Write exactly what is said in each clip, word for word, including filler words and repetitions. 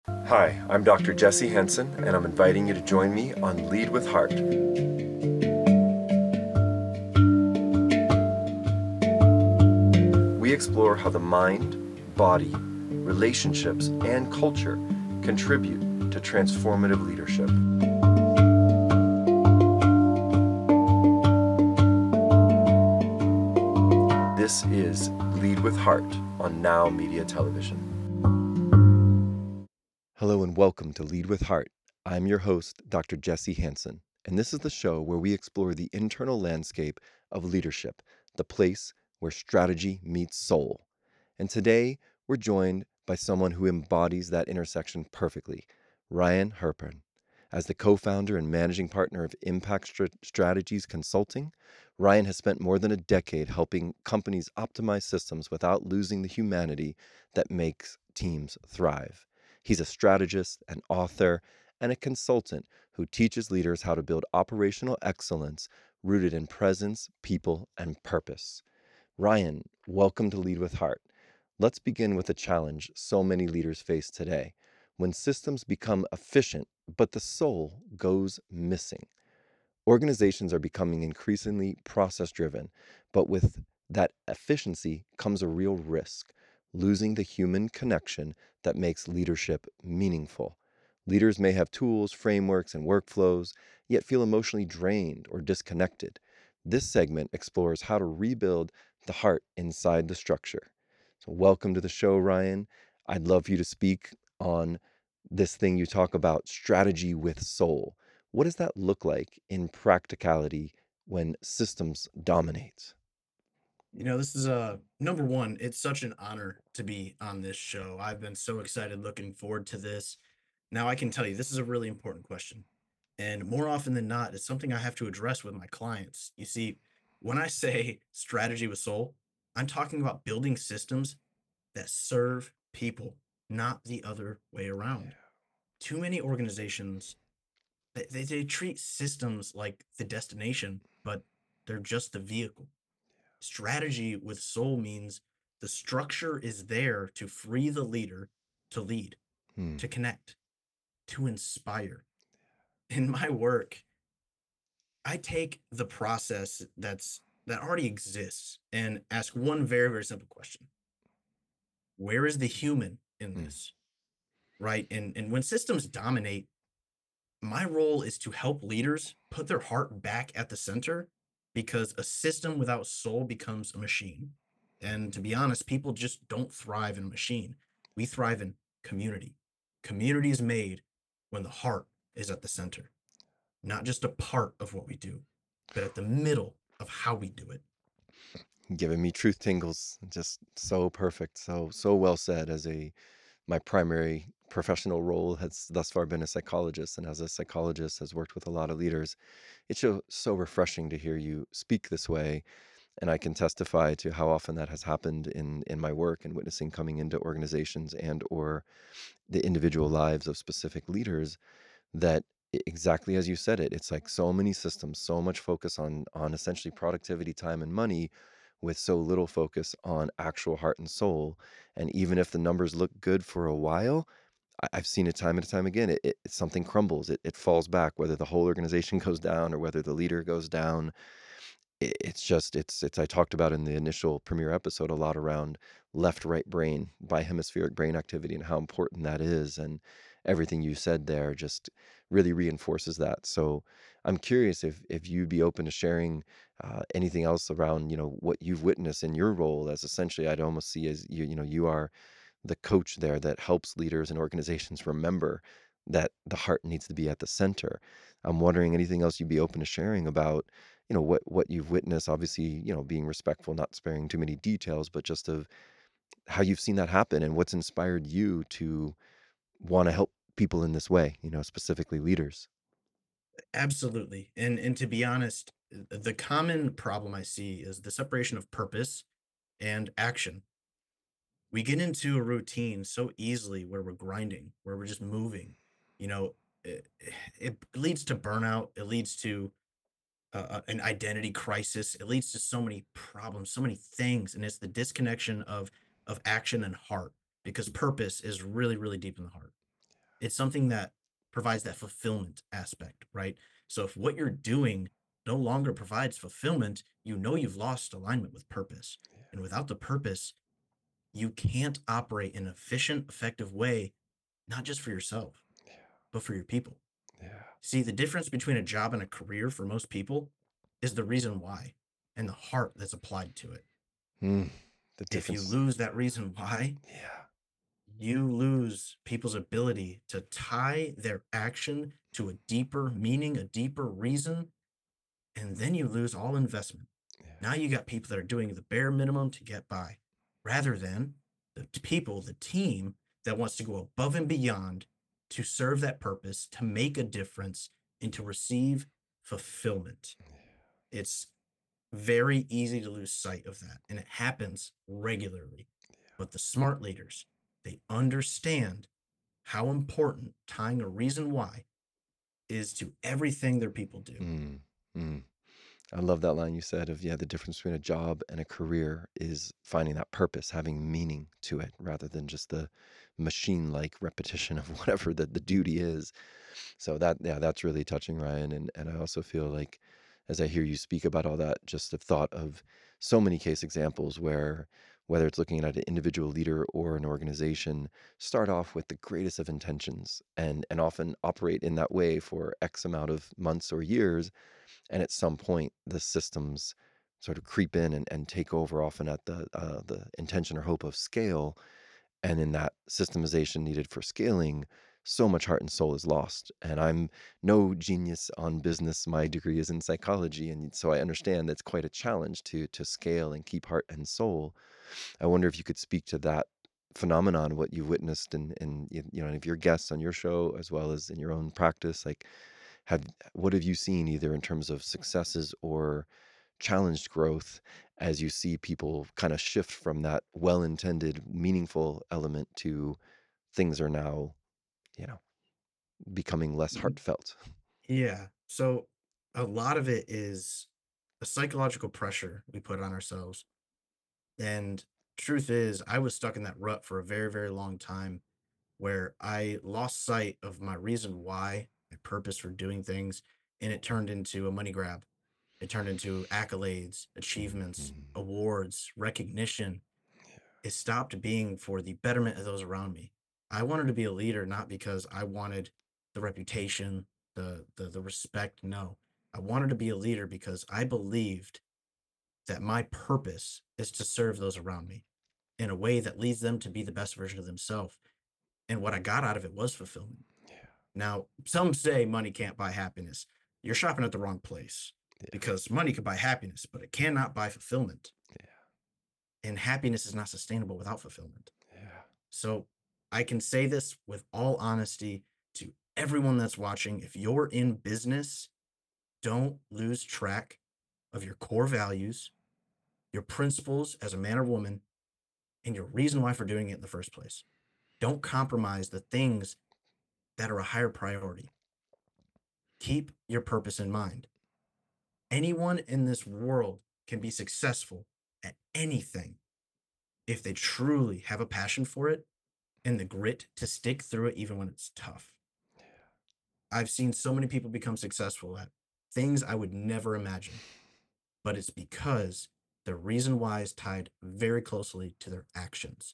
Hi, I'm Doctor Jesse Henson, and I'm inviting you to join me on Lead with Heart. We explore how the mind, body, relationships, and culture contribute to transformative leadership. This is Lead with Heart on Now Media Television. Hello and welcome to Lead with Heart. I'm your host, Doctor Jesse Hanson, and this is the show where we explore the internal landscape of leadership, the place where strategy meets soul. And today, we're joined by someone who embodies that intersection perfectly, Ryan Herpen. As the co-founder and managing partner of Impact Str- Strategies Consulting, Ryan has spent more than a decade helping companies optimize systems without losing the humanity that makes teams thrive. He's a strategist, an author, and a consultant who teaches leaders how to build operational excellence rooted in presence, people, and purpose. Ryan, welcome to Lead with Heart. Let's begin with a challenge so many leaders face today. When systems become efficient, but the soul goes missing. Organizations are becoming increasingly process-driven, but with that efficiency comes a real risk, losing the human connection that makes leadership meaningful. Leaders may have tools, frameworks, and workflows, yet feel emotionally drained or disconnected. This segment explores how to rebuild the heart inside the structure. So, welcome to the show, Ryan. I'd love for you to speak on this thing you talk about, strategy with soul. What does that look like in practicality when systems dominate? You know, this is uh number one, it's such an honor to be on this show. I've been so excited looking forward to this. Now I can tell you this is a really important question. And more often than not, it's something I have to address with my clients. You see, when I say strategy with soul, I'm talking about building systems that serve people, not the other way around. Too many organizations they, they, they treat systems like the destination, but they're just the vehicle. Strategy with soul means the structure is there to free the leader to lead, Hmm. to connect, to inspire. In my work, I take the process that's that already exists and ask one very, very simple question. Where is the human in Hmm. this? Right? And and when systems dominate, my role is to help leaders put their heart back at the center because a system without soul becomes a machine. And to be honest, people just don't thrive in a machine. We thrive in community. Community is made when the heart is at the center, not just a part of what we do, but at the middle of how we do it. Giving me truth tingles, just so perfect, so so well said. As a my primary professional role has thus far been a psychologist, and as a psychologist has worked with a lot of leaders, it's so so refreshing to hear you speak this way. And I can testify to how often that has happened in in my work and witnessing coming into organizations and or the individual lives of specific leaders that e- exactly as you said it, it's like so many systems, so much focus on on essentially productivity, time, and money, with so little focus on actual heart and soul. And even if the numbers look good for a while, I- I've seen it time and time again. It, it something crumbles. It, it falls back, whether the whole organization goes down or whether the leader goes down. I it's just it's it's I talked about in the initial premiere episode a lot around left right brain, bihemispheric brain activity, and how important that is, and everything you said there just really reinforces that. So I'm curious if if you'd be open to sharing uh, anything else around, you know, what you've witnessed in your role, as essentially I'd almost see as you you know you are the coach there that helps leaders and organizations remember that the heart needs to be at the center. I'm wondering anything else you'd be open to sharing about, you know, what what you've witnessed, obviously, you know, being respectful, not sparing too many details, but just of how you've seen that happen and what's inspired you to want to help people in this way, you know, specifically leaders. Absolutely. And and to be honest, the common problem I see is the separation of purpose and action. We get into a routine so easily where we're grinding, where we're just moving. You know, it, it leads to burnout. It leads to uh, uh, an identity crisis. It leads to so many problems, so many things, and it's the disconnection of of action and heart because purpose is really, really deep in the heart. It's something that provides that fulfillment aspect, right? So if what you're doing no longer provides fulfillment, you know you've lost alignment with purpose. And without the purpose, you can't operate in an efficient, effective way, not just for yourself, Yeah. but for your people. Yeah. See, the difference between a job and a career for most people is the reason why and the heart that's applied to it. Mm, the If you difference. lose that reason why, Yeah. you lose people's ability to tie their action to a deeper meaning, a deeper reason, and then you lose all investment. Yeah. Now you got people that are doing the bare minimum to get by, rather than the t- people, the team that wants to go above and beyond to serve that purpose, to make a difference, and to receive fulfillment. It's very easy to lose sight of that, and it happens regularly. But the smart leaders, they understand how important tying a reason why is to everything their people do. Mm, mm. I love that line you said of, yeah, the difference between a job and a career is finding that purpose, having meaning to it rather than just the machine like repetition of whatever the, the duty is. So that, yeah, that's really touching, Ryan. And, and I also feel like as I hear you speak about all that, just the thought of so many case examples where, whether it's looking at an individual leader or an organization, start off with the greatest of intentions and, and often operate in that way for X amount of months or years, and at some point the systems sort of creep in and, and take over, often at the uh, the intention or hope of scale, and in that systemization needed for scaling, so much heart and soul is lost. And I'm no genius on business. My degree is in psychology, and so I understand that's quite a challenge to to scale and keep heart and soul. I wonder if you could speak to that phenomenon, what you've witnessed, and and you you know, and if your guests on your show as well as in your own practice, like have what have you seen either in terms of successes or challenged growth as you see people kind of shift from that well-intended, meaningful element to things are now, you know, becoming less Mhm. heartfelt? Yeah. So a lot of it is a psychological pressure we put on ourselves. And truth is, I was stuck in that rut for a very, very long time where I lost sight of my reason why, my purpose for doing things, and it turned into a money grab. It turned into accolades, achievements, Mhm. awards, recognition. It stopped being for the betterment of those around me. I wanted to be a leader not because I wanted the reputation, the the the respect. No. I wanted to be a leader because I believed that my purpose is to serve those around me in a way that leads them to be the best version of themselves. And what I got out of it was fulfillment. Yeah, Now, some say money can't buy happiness. You're shopping at the wrong place yeah, because money can buy happiness, but it cannot buy fulfillment. yeah, And happiness is not sustainable without fulfillment. yeah. So I can say this with all honesty to everyone that's watching. If you're in business, don't lose track of your core values, your principles as a man or woman, and your reason why for doing it in the first place. Don't compromise the things that are a higher priority. Keep your purpose in mind. Anyone in this world can be successful at anything if they truly have a passion for it and the grit to stick through it even when it's tough. I've seen so many people become successful at things I would never imagine, but it's because the reason why is tied very closely to their actions.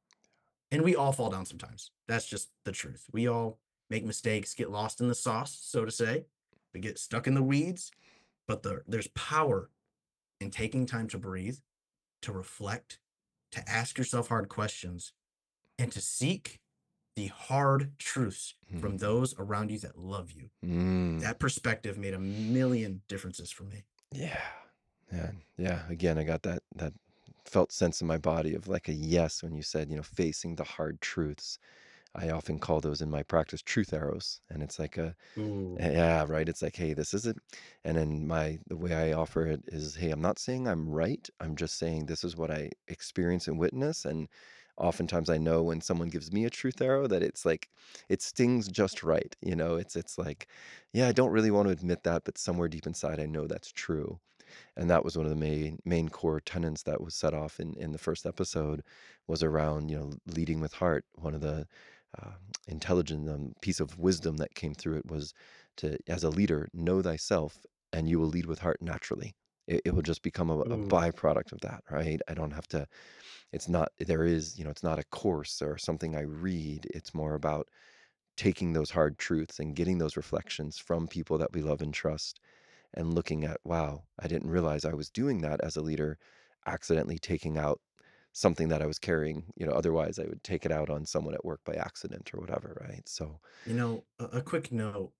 And we all fall down sometimes. That's just the truth. We all make mistakes, get lost in the sauce, so to say. We get stuck in the weeds, but the, there's power in taking time to breathe, to reflect, to ask yourself hard questions, and to seek the hard truths from Mhm. those around you that love you. Mm. That perspective made a million differences for me. Yeah. Yeah. Yeah. Again, I got that that felt sense in my body of like a yes when you said, you know, facing the hard truths. I often call those in my practice truth arrows. And it's like a Ooh. yeah, right. It's like, hey, this isn't, and then my the way I offer it is, hey, I'm not saying I'm right. I'm just saying this is what I experience and witness. And oftentimes I know when someone gives me a truth arrow that it's like it stings just right. You know, it's it's like, yeah, I don't really want to admit that, but somewhere deep inside I know that's true. And that was one of the main main core tenets that was set off in in the first episode, was around, you know, leading with heart. One of the uh, intelligent um, piece of wisdom that came through it was to, as a leader, know thyself, and you will lead with heart naturally. It, it will just become a, a Ooh, byproduct of that, right? I don't have to. It's not. There is, you know, it's not a course or something I read. It's more about taking those hard truths and getting those reflections from people that we love and trust and looking at, wow, I didn't realize I was doing that as a leader, accidentally taking out something that I was carrying. You know, otherwise I would take it out on someone at work by accident or whatever, right? So, you know, a, a quick note: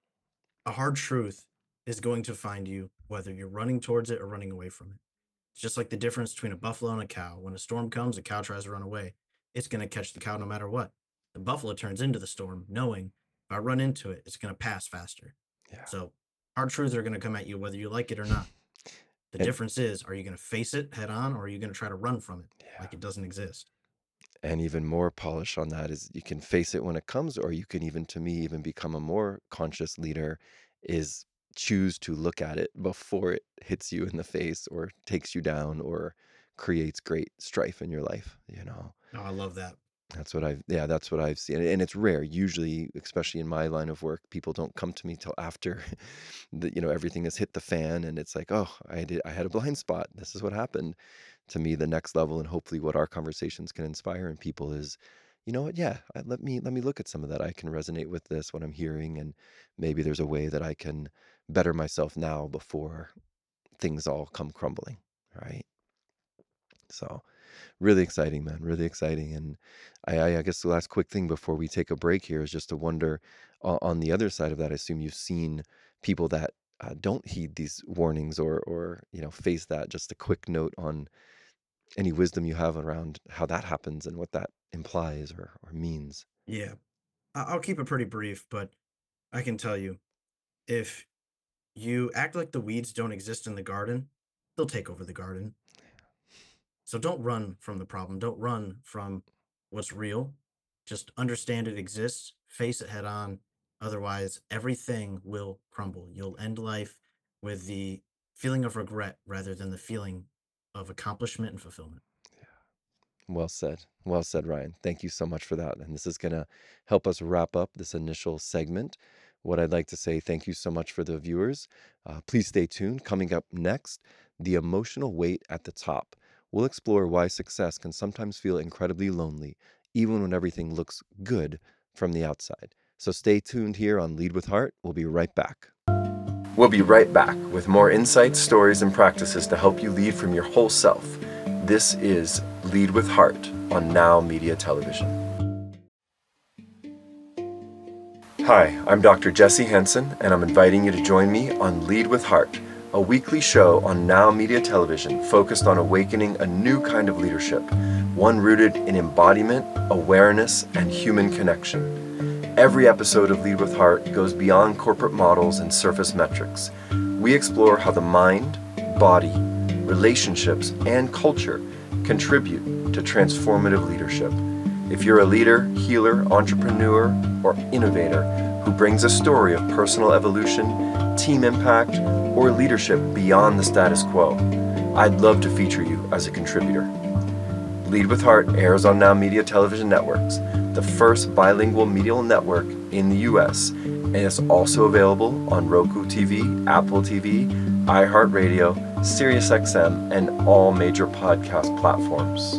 a hard truth is going to find you whether you're running towards it or running away from it. It's just like the difference between a buffalo and a cow. When a storm comes, a cow tries to run away. It's going to catch the cow no matter what. The buffalo turns into the storm, knowing if I run into it, it's going to pass faster. yeah. So, hard truths are going to come at you whether you like it or not. The And difference is, are you going to face it head on, or are you going to try to run from it yeah. like it doesn't exist? And even more polish on that is you can face it when it comes, or you can even, to me, even become a more conscious leader is choose to look at it before it hits you in the face or takes you down or creates great strife in your life, you know. Oh, I love that. That's what I've yeah, that's what I've seen, and it's rare. Usually, especially in my line of work, people don't come to me till after the, you know, everything has hit the fan, and it's like, oh, I did, I had a blind spot. This is what happened. To me, the next level, and hopefully, what our conversations can inspire in people is, you know what? Yeah, I, let me let me look at some of that. I can resonate with this what I'm hearing, and maybe there's a way that I can better myself now before things all come crumbling, right? So. Really exciting, man. Really exciting. And I, I I guess the last quick thing before we take a break here is just to wonder, uh, on the other side of that, I assume you've seen people that uh, don't heed these warnings or or you know face that. Just a quick note on any wisdom you have around how that happens and what that implies or or means. Yeah, I- I'll keep it pretty brief, but I can tell you if you act like the weeds don't exist in the garden, they'll take over the garden. So don't run from the problem. Don't run from what's real. Just understand it exists, face it head on. Otherwise, everything will crumble. You'll end life with the feeling of regret rather than the feeling of accomplishment and fulfillment. Well said. Well said, Ryan. Thank you so much for that. And this is going to help us wrap up this initial segment. What I'd like to say, thank you so much for the viewers. Uh, please stay tuned. Coming up next, the emotional weight at the top. We'll explore why success can sometimes feel incredibly lonely, even when everything looks good from the outside. So stay tuned here on Lead with Heart. We'll be right back. We'll be right back with more insights, stories, and practices to help you lead from your whole self. This is Lead with Heart on Now Media Television. Hi, I'm Doctor Jesse Henson, and I'm inviting you to join me on Lead with Heart, a weekly show on Now Media Television focused on awakening a new kind of leadership, one rooted in embodiment, awareness, and human connection. Every episode of Lead with Heart goes beyond corporate models and surface metrics. We explore how the mind, body, relationships, and culture contribute to transformative leadership. If you're a leader, healer, entrepreneur, or innovator who brings a story of personal evolution, team impact, or leadership beyond the status quo, I'd love to feature you as a contributor. Lead with Heart airs on Now Media Television Networks, the first bilingual media network in the U S, and it's also available on Roku T V, Apple T V, iHeartRadio, SiriusXM, and all major podcast platforms.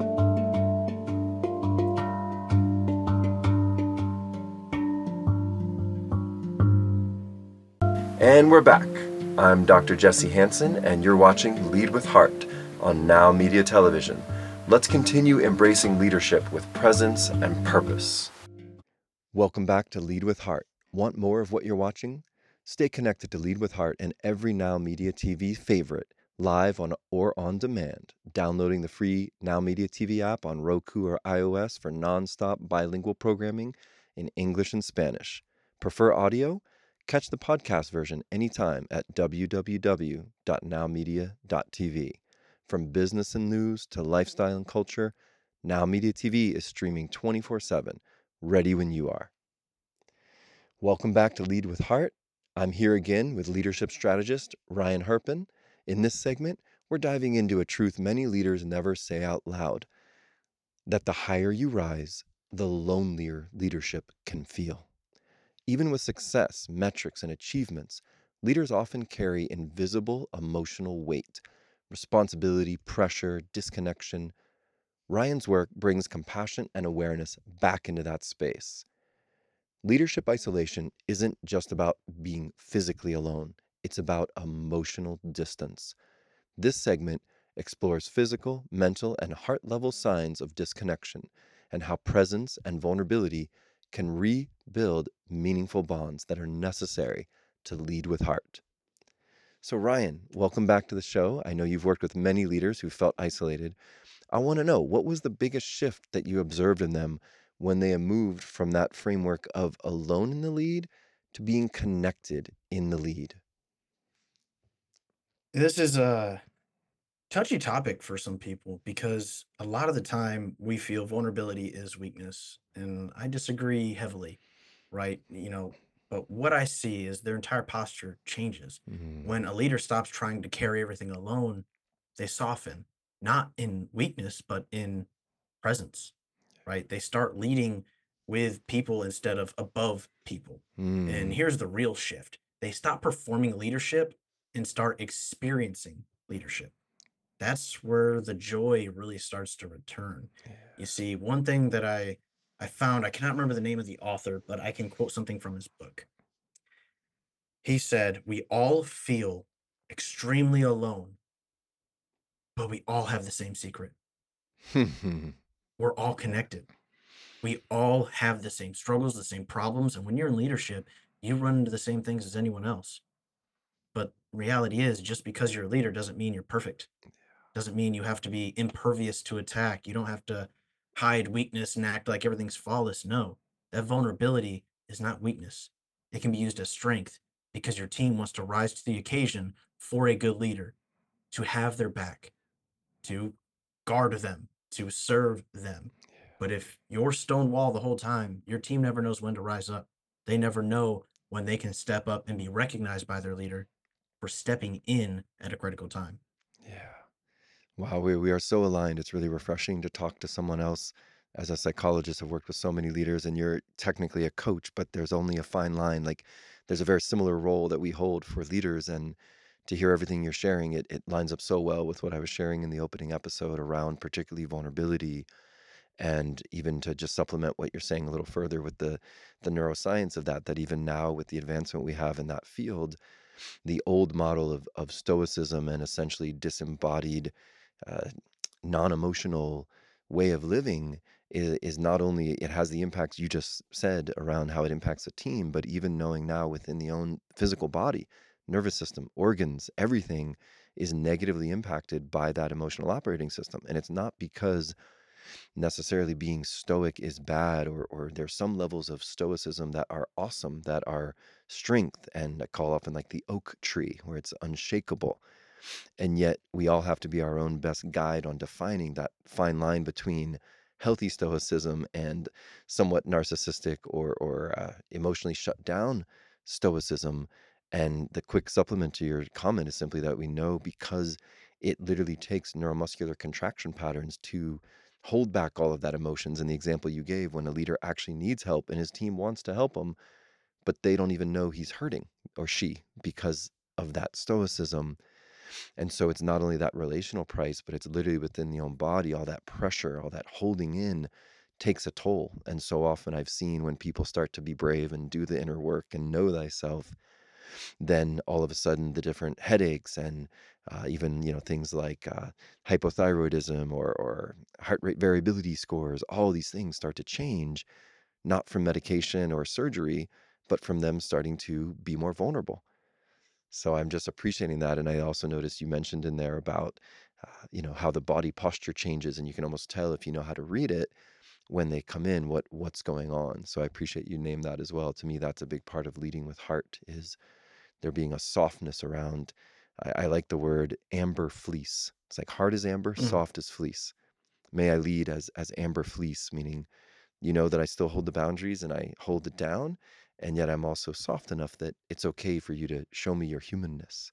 And we're back. I'm Doctor Jesse Hanson, and you're watching Lead with Heart on Now Media Television. Let's continue embracing leadership with presence and purpose. Welcome back to Lead with Heart. Want more of what you're watching? Stay connected to Lead with Heart and every Now Media T V favorite, live on or on demand, downloading the free Now Media T V app on Roku or iOS for nonstop bilingual programming in English and Spanish. Prefer audio? Catch the podcast version anytime at w w w dot now media dot t v. From business and news to lifestyle and culture, Now Media T V is streaming twenty-four seven, ready when you are. Welcome back to Lead with Heart. I'm here again with leadership strategist Ryan Herpen. In this segment, we're diving into a truth many leaders never say out loud, that the higher you rise, the lonelier leadership can feel. Even with success, metrics, and achievements, leaders often carry invisible emotional weight, responsibility, pressure, disconnection. Ryan's work brings compassion and awareness back into that space. Leadership isolation isn't just about being physically alone, it's about emotional distance. This segment explores physical, mental, and heart level signs of disconnection and how presence and vulnerability can rebuild meaningful bonds that are necessary to lead with heart. So, Ryan, welcome back to the show. I know you've worked with many leaders who felt isolated. I want to know, what was the biggest shift that you observed in them when they moved from that framework of alone in the lead to being connected in the lead? This is a touchy topic for some people because a lot of the time we feel vulnerability is weakness, and I disagree heavily, right? You know, but what I see is their entire posture changes. Mm, When a leader stops trying to carry everything alone, they soften, not in weakness, but in presence, right? They start leading with people instead of above people. And mm, here's the real shift: they stop performing leadership and start experiencing leadership. That's where the joy really starts to return. You yeah. see, one thing that I I found, I cannot remember the name of the author, but I can quote something from his book. He said, "We all feel extremely alone, but we all have the same secret. We're all connected. We all have the same struggles, the same problems, and when you're in leadership, you run into the same things as anyone else. But reality is, just because you're a leader doesn't mean you're perfect. Doesn't mean you have to be impervious to attack. You don't have to hide weakness and act like everything's flawless. No, that vulnerability is not weakness. It can be used as strength because your team wants to rise to the occasion for a good leader, to have their back, to guard them, to serve them. But if you're stonewall the whole time, your team never knows when to rise up. They never know when they can step up and be recognized by their leader for stepping in at a critical time. Yeah. Wow, we, we are so aligned. It's really refreshing to talk to someone else. As a psychologist, I've worked with so many leaders, and you're technically a coach, but there's only a fine line. Like, there's a very similar role that we hold for leaders. And to hear everything you're sharing, it, it lines up so well with what I was sharing in the opening episode around particularly vulnerability. And even to just supplement what you're saying a little further with the the neuroscience of that, that even now with the advancement we have in that field, the old model of of stoicism and essentially disembodied uh, non-emotional way of living is, is not only it has the impacts you just said around how it impacts a team, but even knowing now within the own physical body, nervous system, organs, everything is negatively impacted by that emotional operating system. And it's not because necessarily being stoic is bad, or or there's some levels of stoicism that are awesome, that are strength, and I call often like the oak tree where it's unshakable. And yet we all have to be our own best guide on defining that fine line between healthy stoicism and somewhat narcissistic or or uh, emotionally shut down stoicism. And the quick supplement to your comment is simply that we know, because it literally takes neuromuscular contraction patterns to hold back all of that emotions. And the example you gave, when a leader actually needs help and his team wants to help him, but they don't even know he's hurting, or she, because of that stoicism. And so it's not only that relational price, but it's literally within the own body, all that pressure, all that holding in takes a toll. And so often I've seen when people start to be brave and do the inner work and know thyself, then all of a sudden the different headaches and uh, even, you know, things like uh, hypothyroidism or, or heart rate variability scores, all these things start to change, not from medication or surgery, but from them starting to be more vulnerable. So I'm just appreciating that. And I also noticed you mentioned in there about, uh, you know, how the body posture changes, and you can almost tell if you know how to read it when they come in, what what's going on. So I appreciate you name that as well. To me, that's a big part of leading with heart, is there being a softness around. I, I like the word amber fleece. It's like hard as amber, Mm. soft as fleece. May I lead as as amber fleece, meaning you know that I still hold the boundaries and I hold it down, and yet I'm also soft enough that it's okay for you to show me your humanness.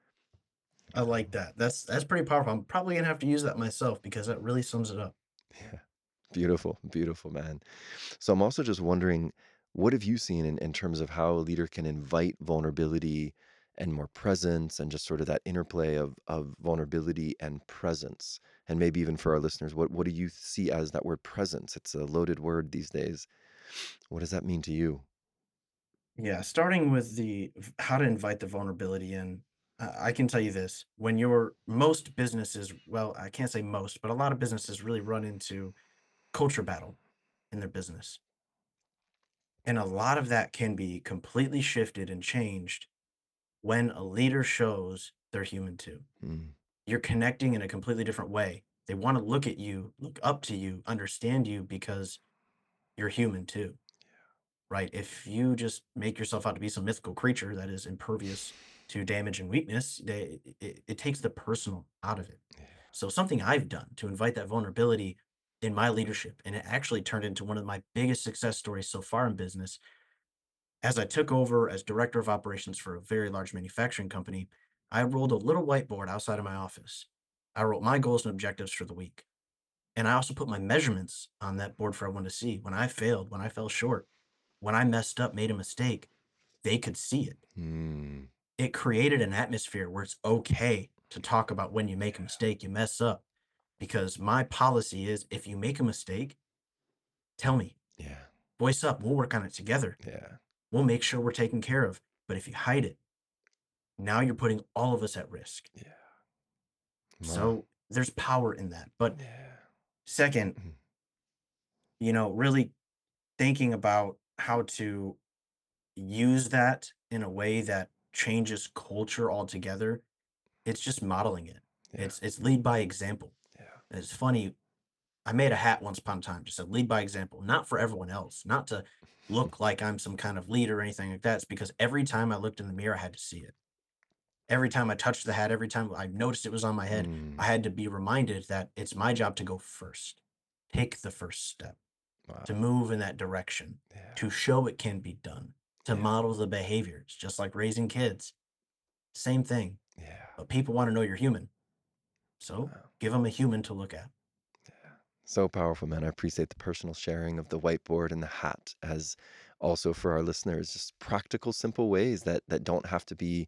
I like that. That's that's pretty powerful. I'm probably gonna have to use that myself because that really sums it up. Yeah. Beautiful, beautiful, man. So I'm also just wondering, what have you seen in, in terms of how a leader can invite vulnerability and more presence and just sort of that interplay of of vulnerability and presence? And maybe even for our listeners, what what do you see as that word presence? It's a loaded word these days. What does that mean to you? Yeah, starting with the v- how to invite the vulnerability in. Uh, I can tell you this: when your most businesses, well, I can't say most, but a lot of businesses really run into culture battle in their business, and a lot of that can be completely shifted and changed when a leader shows they're human too. Mm, You're connecting in a completely different way. They want to look at you, look up to you, understand you because you're human too, right? If you just make yourself out to be some mythical creature that is impervious to damage and weakness, they, it, it takes the personal out of it. yeah. So, something I've done to invite that vulnerability in my leadership, and it actually turned into one of my biggest success stories so far in business. As I took over as director of operations for a very large manufacturing company, I rolled a little whiteboard outside of my office. I wrote my goals and objectives for the week. And I also put my measurements on that board for everyone to see. When I failed, when I fell short, when I messed up, made a mistake, they could see it. Mm, It created an atmosphere where it's okay to talk about when you make a mistake, you mess up. Because my policy is if you make a mistake, tell me, yeah. voice up, we'll work on it together. Yeah. We'll make sure we're taken care of. But if you hide it, now you're putting all of us at risk. Yeah. Ma. So there's power in that. But Yeah. second, Mm, you know, really thinking about how to use that in a way that changes culture altogether, it's just modeling it. yeah. It's it's lead by example. Yeah. And it's funny, I made a hat once upon a time, just said lead by example, not for everyone else, not to look like I'm some kind of leader or anything like that. It's because every time I looked in the mirror, I had to see it. Every time I touched the hat, every time I noticed it was on my head, I Mm, had to be reminded that it's my job to go first. Take the first step, to wow. move in that direction, Yeah. to show it can be done, to Yeah. model the behaviors, just like raising kids. Same thing. Yeah. But people want to know you're human. So Wow. give them a human to look at. Yeah. So powerful, man. I appreciate the personal sharing of the whiteboard and the hat as also for our listeners, just practical, simple ways that that don't have to be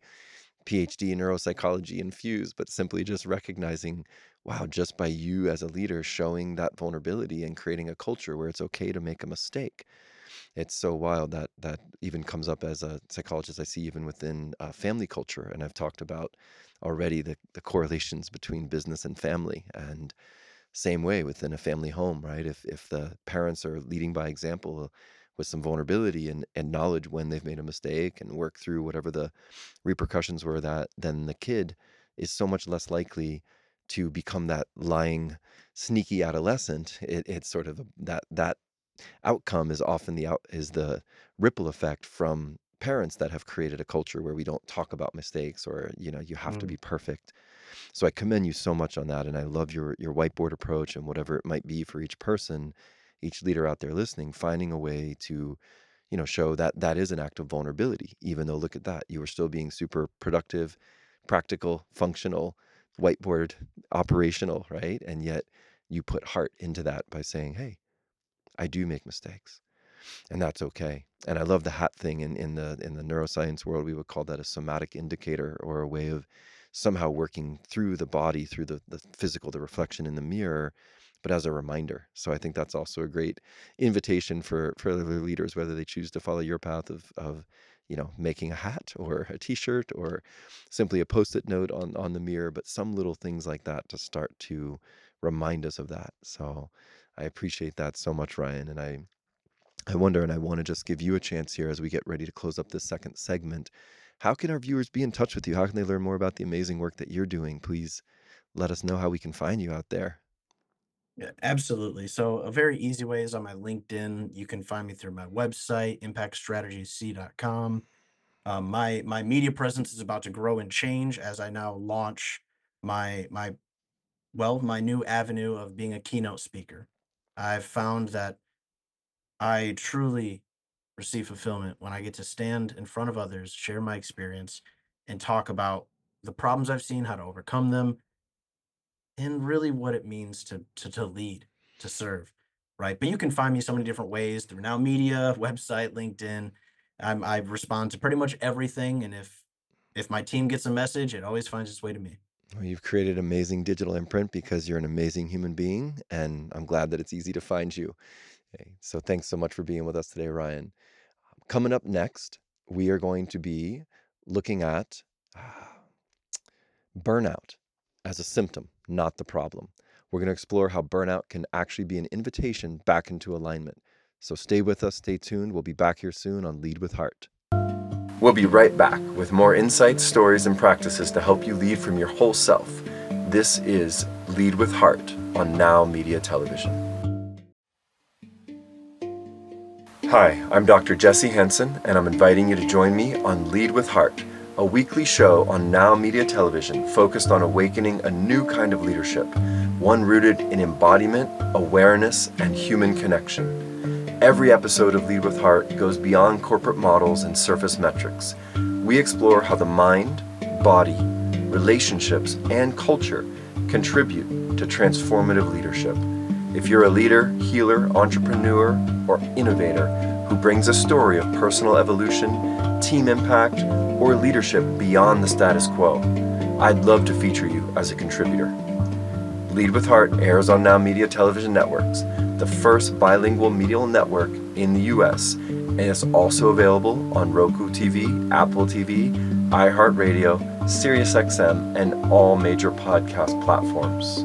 PhD in neuropsychology infused, but simply just recognizing, wow, just by you as a leader showing that vulnerability and creating a culture where it's okay to make a mistake. It's so wild that that even comes up as a psychologist. I see even within uh, family culture, and I've talked about already the the correlations between business and family, and same way within a family home, right? If if the parents are leading by example with some vulnerability and and knowledge when they've made a mistake and work through whatever the repercussions were, that then the kid is so much less likely to become that lying, sneaky adolescent. It, it's sort of a, that that outcome is often the out is the ripple effect from parents that have created a culture where we don't talk about mistakes, or you know you have to Mm. be perfect. So I commend you so much on that, and I love your your whiteboard approach and whatever it might be for each person, each leader out there listening, finding a way to, you know, show that that is an act of vulnerability. Even though, look at that, you were still being super productive, practical, functional, whiteboard operational, right? And yet you put heart into that by saying, "Hey, I do make mistakes, and that's okay." And I love the hat thing in in the in the neuroscience world, we would call that a somatic indicator, or a way of somehow working through the body, through the the physical, the reflection in the mirror, but as a reminder. So I think that's also a great invitation for for other leaders, whether they choose to follow your path of of you know making a hat or a t-shirt or simply a post-it note on on the mirror, but some little things like that to start to remind us of that. So I appreciate that so much, Ryan, and I I wonder, and I want to just give you a chance here as we get ready to close up this second segment. How can our viewers be in touch with you? How can they learn more about the amazing work that you're doing? Please let us know how we can find you out there. Yeah, absolutely. So a very easy way is on my LinkedIn. You can find me through my website, impact strategies c dot com. Um, my my media presence is about to grow and change as I now launch my my well, my new avenue of being a keynote speaker. I've found that I truly receive fulfillment when I get to stand in front of others, share my experience, and talk about the problems I've seen, how to overcome them, and really what it means to to to lead, to serve, right? But you can find me so many different ways through Now Media, website, LinkedIn. I'm, I respond to pretty much everything, and if if my team gets a message, it always finds its way to me. Well, you've created amazing digital imprint because you're an amazing human being, and I'm glad that it's easy to find you. Okay, so thanks so much for being with us today, Ryan. Coming up next, we are going to be looking at ah, burnout as a symptom, not the problem. We're going to explore how burnout can actually be an invitation back into alignment. So stay with us, stay tuned. We'll be back here soon on Lead with Heart. We'll be right back with more insights, stories, and practices to help you lead from your whole self. This is Lead with Heart on Now Media Television. Hi, I'm Doctor Jesse Henson, and I'm inviting you to join me on Lead with Heart, a weekly show on Now Media Television focused on awakening a new kind of leadership, one rooted in embodiment, awareness, and human connection. Every episode of Lead with Heart goes beyond corporate models and surface metrics. We explore how the mind, body, relationships, and culture contribute to transformative leadership. If you're a leader, healer, entrepreneur, or innovator who brings a story of personal evolution, team impact, or leadership beyond the status quo, I'd love to feature you as a contributor. Lead with Heart airs on Now Media Television Networks, the first bilingual media network in the U S, and it's also available on Roku T V, Apple T V, iHeartRadio, SiriusXM, and all major podcast platforms.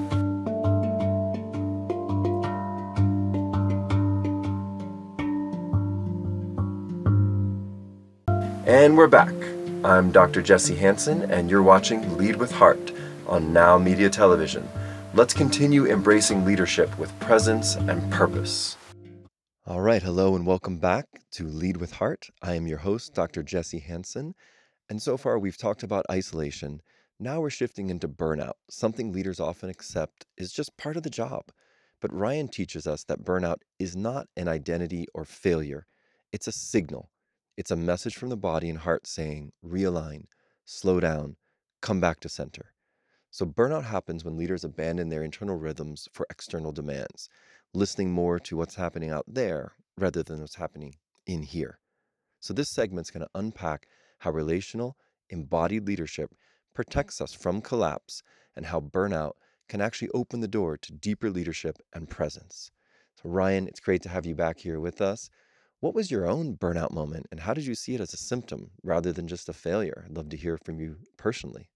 And we're back. I'm Doctor Jesse Hanson, and you're watching Lead with Heart on Now Media Television. Let's continue embracing leadership with presence and purpose. All right, hello and welcome back to Lead with Heart. I am your host, Doctor Jesse Hanson, and so far we've talked about isolation. Now we're shifting into burnout, something leaders often accept is just part of the job. But Ryan teaches us that burnout is not an identity or failure. It's a signal. It's a message from the body and heart saying, realign, slow down, come back to center. So burnout happens when leaders abandon their internal rhythms for external demands, listening more to what's happening out there rather than what's happening in here. So this segment's going to unpack how relational, embodied leadership protects us from collapse and how burnout can actually open the door to deeper leadership and presence. So Ryan, it's great to have you back here with us. What was your own burnout moment and how did you see it as a symptom rather than just a failure? I'd love to hear from you personally.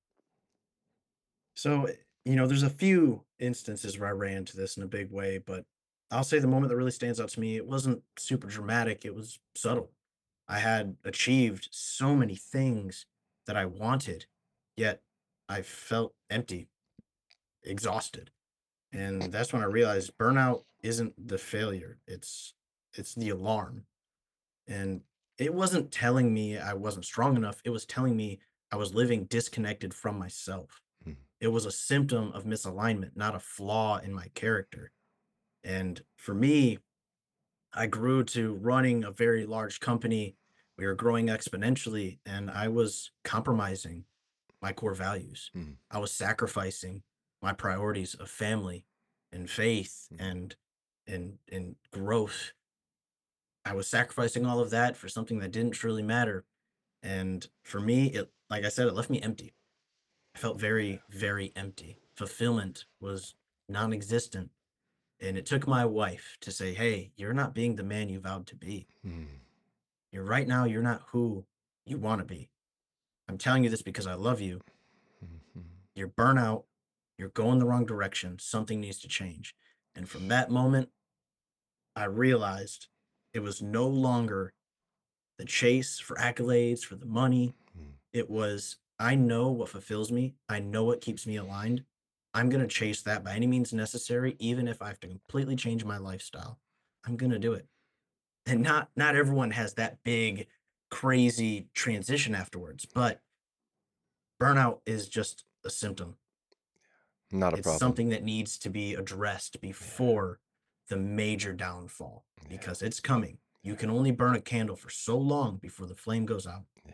So, eh, you know, there's a few instances where I ran into this in a big way, but I'll say the moment that really stands out to me, it wasn't super dramatic, it was subtle. I had achieved so many things that I wanted, yet I felt empty, exhausted. And that's when I realized burnout isn't the failure, it's it's the alarm. And it wasn't telling me I wasn't strong enough, it was telling me I was living disconnected from myself. Mm, It was a symptom of misalignment, not a flaw in my character. And for me, I grew to running a very large company. We were growing exponentially, and I was compromising my core values. mm, I was sacrificing my priorities of family and faith mm, and and and growth. I was sacrificing all of that for something that didn't truly matter. And for me, it like I said, it left me empty. I felt very, very empty. Fulfillment was non-existent. And it took my wife to say, "Hey, you're not being the man you vowed to be. mm, You're right now, you're not who you want to be. I'm telling you this because I love you. mm, mm. You're burnout. You're going the wrong direction. Something needs to change." And from that moment, I realized it was no longer the chase for accolades, for the money. Mm. It was, I know what fulfills me. I know what keeps me aligned. I'm going to chase that by any means necessary, even if I have to completely change my lifestyle. I'm going to do it. And not not everyone has that big crazy transition afterwards, but burnout is just a symptom. Not a It's problem. something that needs to be addressed Yeah, before the major downfall yeah, because it's coming. You yeah, can only burn a candle for so long before the flame goes out. yeah.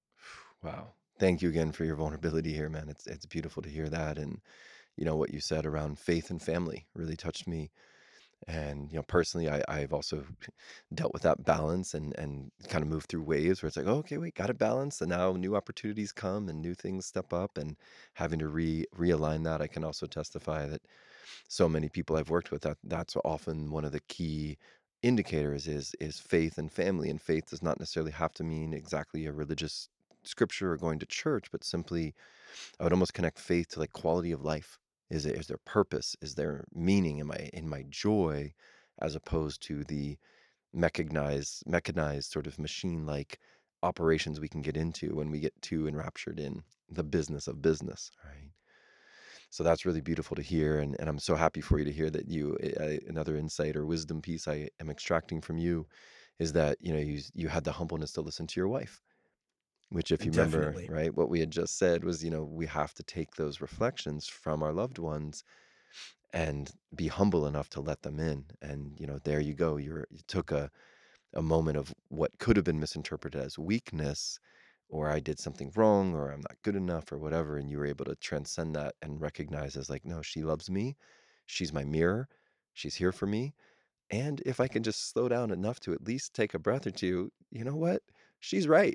Wow. Thank you again for your vulnerability here, man. It's it's beautiful to hear that. And you know what you said around faith and family really touched me. And, you know, personally, I I've also dealt with that balance and and kind of moved through waves where it's like, "Oh, okay, wait, got to balance." And now new opportunities come and new things step up and having to re realign that. I can also testify that so many people I've worked with, that that's often one of the key indicators is is faith and family. And faith does not necessarily have to mean exactly a religious scripture or going to church, but simply I would almost connect faith to like quality of life. Is it is there purpose? Is there meaning in my in my joy, as opposed to the mechanized mechanized sort of machine like operations we can get into when we get too enraptured in the business of business, right? So that's really beautiful to hear, and, and I'm so happy for you to hear that you uh, another insight or wisdom piece I am extracting from you is that you know you you had the humbleness to listen to your wife, which, if you remember, Definitely. right, what we had just said was, you know, we have to take those reflections from our loved ones and be humble enough to let them in. And, you know, there you go. You're, you took a, a moment of what could have been misinterpreted as weakness, or I did something wrong, or I'm not good enough, or whatever. And you were able to transcend that and recognize as like, no, she loves me. She's my mirror. She's here for me. And if I can just slow down enough to at least take a breath or two, you know what? She's right.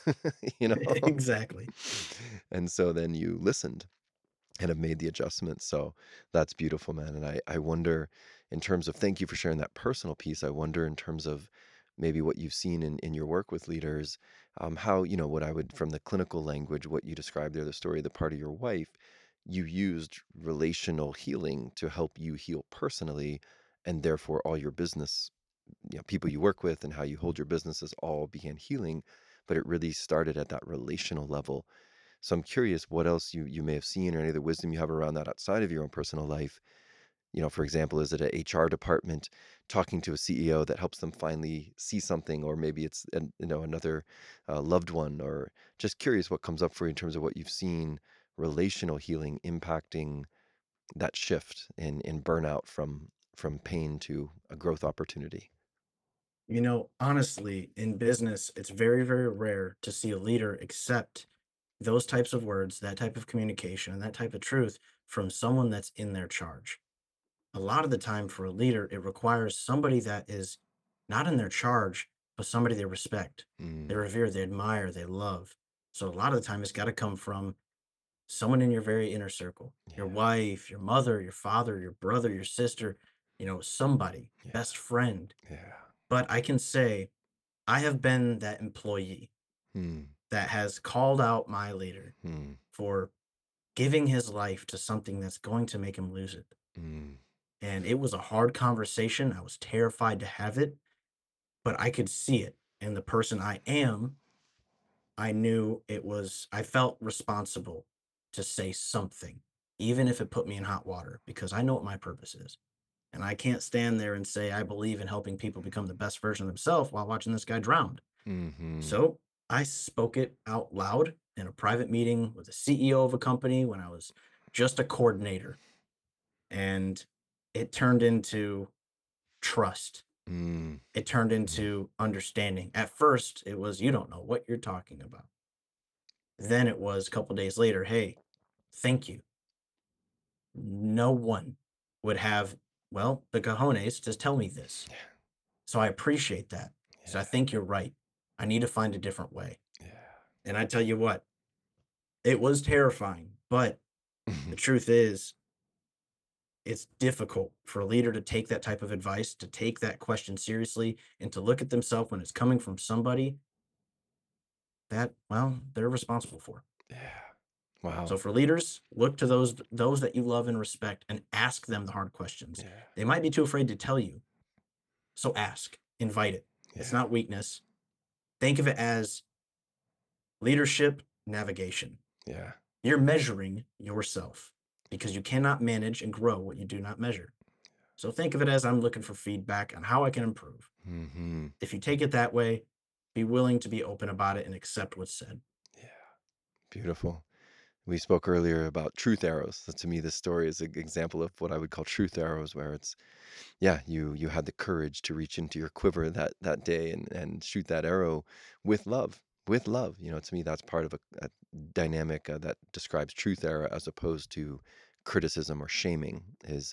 You know? Exactly. And so then you listened and have made the adjustments. So that's beautiful, man. And I, I wonder, in terms of, thank you for sharing that personal piece. I wonder, in terms of maybe what you've seen in, in your work with leaders, um, how, you know, what I would, from the clinical language, what you described there, the story, the part of your wife, you used relational healing to help you heal personally. And therefore, all your business, you know, people you work with and how you hold your businesses all began healing. But it really started at that relational level. So I'm curious what else you you may have seen or any of the wisdom you have around that outside of your own personal life. You know, for example, is it a H R department talking to a C E O that helps them finally see something, or maybe it's an, you know another uh, loved one, or just curious what comes up for you in terms of what you've seen relational healing impacting that shift in in burnout from from pain to a growth opportunity. You know, honestly, in business, it's very, very rare to see a leader accept those types of words, that type of communication, and that type of truth from someone that's in their charge. A lot of the time, for a leader, it requires somebody that is not in their charge, but somebody they respect, they Mm, revere, they admire, they love. So a lot of the time, it's got to come from someone in your very inner circle, your yeah, wife, your mother, your father, your brother, your sister, you know, somebody, yeah, best friend. yeah. But I can say I have been that employee Hmm. that has called out my leader Hmm. for giving his life to something that's going to make him lose it. Hmm. And it was a hard conversation. I was terrified to have it, but I could see it. And the person I am, I knew it was, I felt responsible to say something, even if it put me in hot water, because I know what my purpose is. And I can't stand there and say I believe in helping people become the best version of themselves while watching this guy drown. Hmm. So I spoke it out loud in a private meeting with the C E O of a company when I was just a coordinator. And it turned into trust. Hmm. It turned Hmm. into understanding. At first, it was, you don't know what you're talking about. Then it was a couple days later, hey, thank you. No one would have, well, the cojones to tell me this. So I appreciate that. So I Yeah. think you're right. I need to find a different way. Yeah. And I tell you what, it was terrifying, but the Mhm. truth is, it's difficult for a leader to take that type of advice, to take that question seriously, and to look at themselves when it's coming from somebody that, well, they're responsible for. Yeah. So Wow. for leaders, look to those those that you love and respect and ask them the hard questions. Yeah. They might be too afraid to tell you. So ask, invite it. It's Yeah. not weakness. Think of it as leadership navigation. Yeah. You're measuring yourself because you cannot manage and grow what you do not measure. So think of it as I'm looking for feedback on how I can improve. Mhm. If you take it that way, be willing to be open about it and accept what's said. Yeah. Beautiful. We spoke earlier about truth arrows. So to me, this story is an example of what I would call truth arrows, where it's, yeah, you you had the courage to reach into your quiver that that day and and shoot that arrow with love. With love, you know, to me, that's part of a, a dynamic uh, that describes truth arrow as opposed to criticism or shaming. Is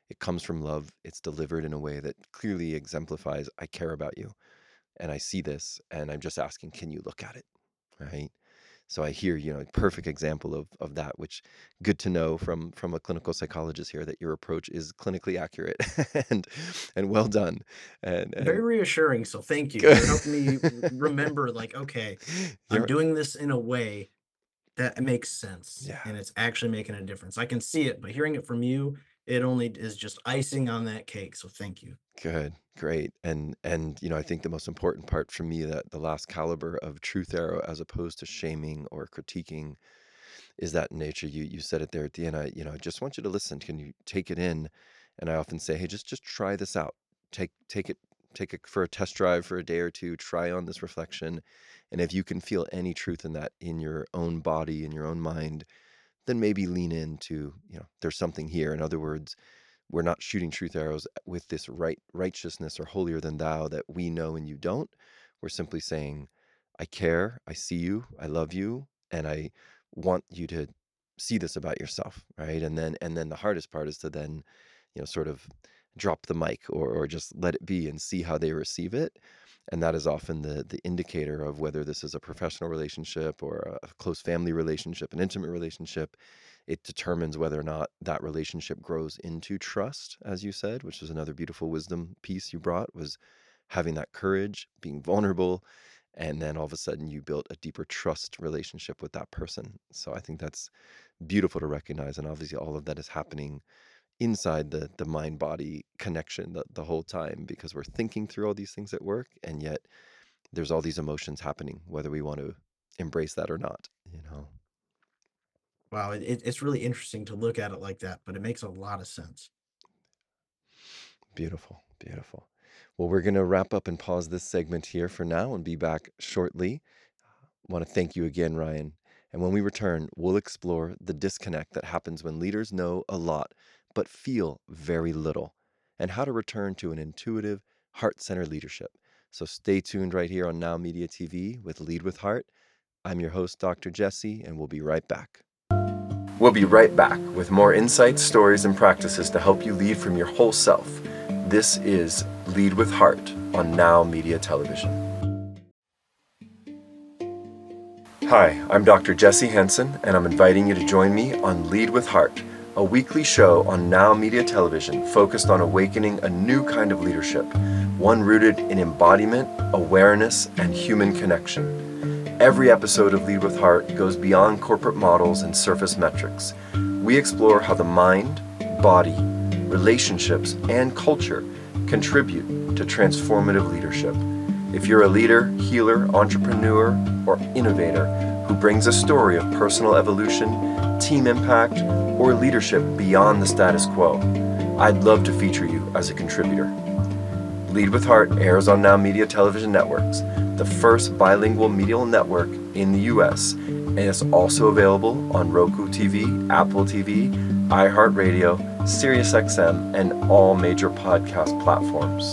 It comes from love. It's delivered in a way that clearly exemplifies, I care about you and I see this and I'm just asking, can you look at it? Right. So I hear, you know, perfect example of of that, which good to know from from a clinical psychologist here that your approach is clinically accurate and and well done. And Very and reassuring, so thank you. good. You're helping me r remember, like, "Okay, I'm You're doing this in a way that makes sense, yeah, and it's actually making a difference." I can see it, but hearing it from you, it only is just icing on that cake, so thank you. good, great. And and you know, I think the most important part for me that the last caliber of truth arrow as opposed to shaming or critiquing is that nature. You you said it there at the end. I, you know, I just want you to listen. Can you take it in? And I often say, hey, just just try this out. Take take it take it for a test drive for a day or two. Try on this reflection. And if you can feel any truth in that in your own body, in your own mind, then maybe lean into, you know, there's something here. In other words, we're not shooting truth arrows with this right righteousness or holier than thou that we know and you don't. We're simply saying, I care, I see you, I love you, and I want you to see this about yourself, right? And then and then the hardest part is to then, you know, sort of drop the mic or or just let it be and see how they receive it. And that is often the the indicator of whether this is a professional relationship or a close family relationship, an intimate relationship. It determines whether or not that relationship grows into trust, as you said, which was another beautiful wisdom piece you brought, was having that courage, being vulnerable, and then all of a sudden you built a deeper trust relationship with that person. So I think that's beautiful to recognize, and obviously all of that is happening inside the the mind body connection the, the whole time because we're thinking through all these things at work, and yet there's all these emotions happening whether we want to embrace that or not, you know. Wow, it it it's really interesting to look at it like that, but it makes a lot of sense. Beautiful, beautiful. Well, we're going to wrap up and pause this segment here for now and be back shortly. I want to thank you again, Ryan. And when we return, we'll explore the disconnect that happens when leaders know a lot but feel very little, and how to return to an intuitive, heart centered leadership. So stay tuned right here on Now Media T V with Lead with Heart. I'm your host, Doctor Jesse, and we'll be right back. We'll be right back with more insights, stories, and practices to help you lead from your whole self. This is Lead with Heart on Now Media Television. Hi, I'm Doctor Jesse Henson, and I'm inviting you to join me on Lead with Heart, a weekly show on Now Media Television focused on awakening a new kind of leadership, one rooted in embodiment, awareness, and human connection. Every episode of Lead with Heart goes beyond corporate models and surface metrics. We explore how the mind, body, relationships, and culture contribute to transformative leadership. If you're a leader, healer, entrepreneur, or innovator who brings a story of personal evolution, team impact, or leadership beyond the status quo, I'd love to feature you as a contributor. Lead with Heart airs on Now Media Television Networks, the first bilingual media network in the U S, and it's also available on Roku T V, Apple T V, iHeartRadio, SiriusXM, and all major podcast platforms.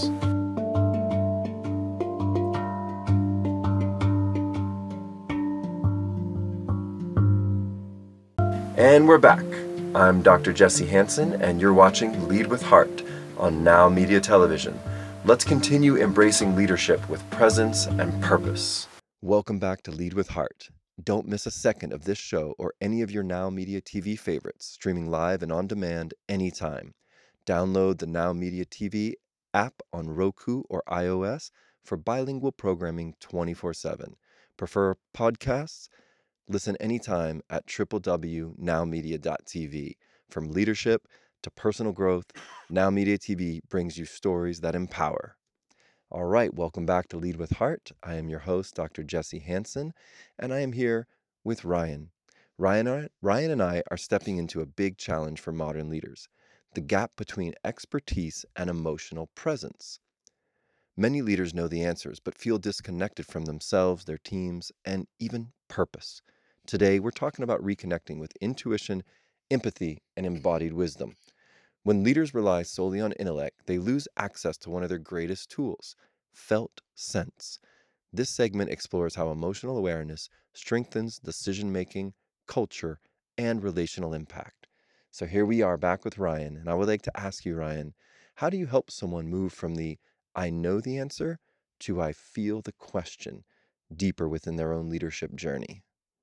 And we're back. I'm Doctor Jesse Hanson, and you're watching Lead with Heart on Now Media Television. Let's continue embracing leadership with presence and purpose. Welcome back to Lead with Heart. Don't miss a second of this show or any of your Now Media T V favorites, streaming live and on demand anytime. Download the Now Media T V app on Roku or iOS for bilingual programming twenty-four seven. Prefer podcasts? Listen anytime at w w w dot now media dot t v. From leadership to personal growth, Now Media T V brings you stories that empower. All right, welcome back to Lead with Heart. I am your host, Doctor Jesse Hanson, and I am here with Ryan. Ryan, Ryan and I are stepping into a big challenge for modern leaders: the gap between expertise and emotional presence. Many leaders know the answers, but feel disconnected from themselves, their teams, and even purpose. Today, we're talking about reconnecting with intuition, empathy, and embodied wisdom. When leaders rely solely on intellect, they lose access to one of their greatest tools, felt sense. This segment explores how emotional awareness strengthens decision making, culture, and relational impact. So here we are back with Ryan, and I would like to ask you, Ryan, how do you help someone move from the I know the answer to I feel the question deeper within their own leadership journey?